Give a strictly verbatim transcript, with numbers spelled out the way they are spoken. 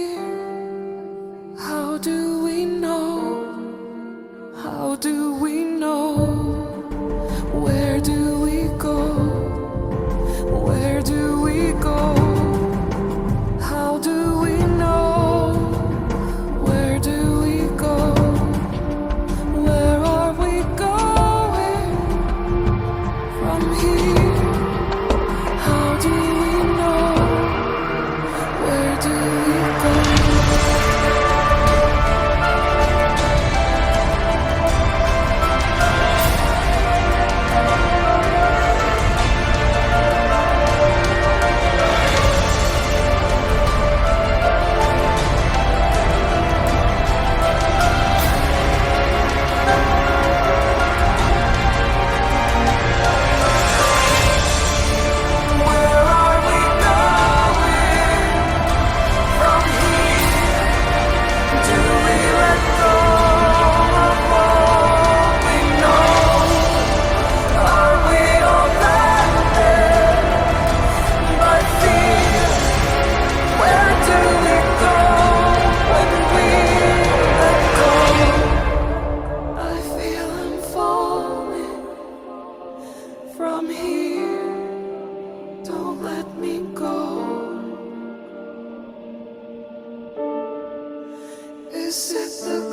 fear? How do we know? How do we know? Where do we go? Where do we go? How do we know? Where do we go? Where are we going from here? How do we know? Where do we go? From here, don't let me go. Is it the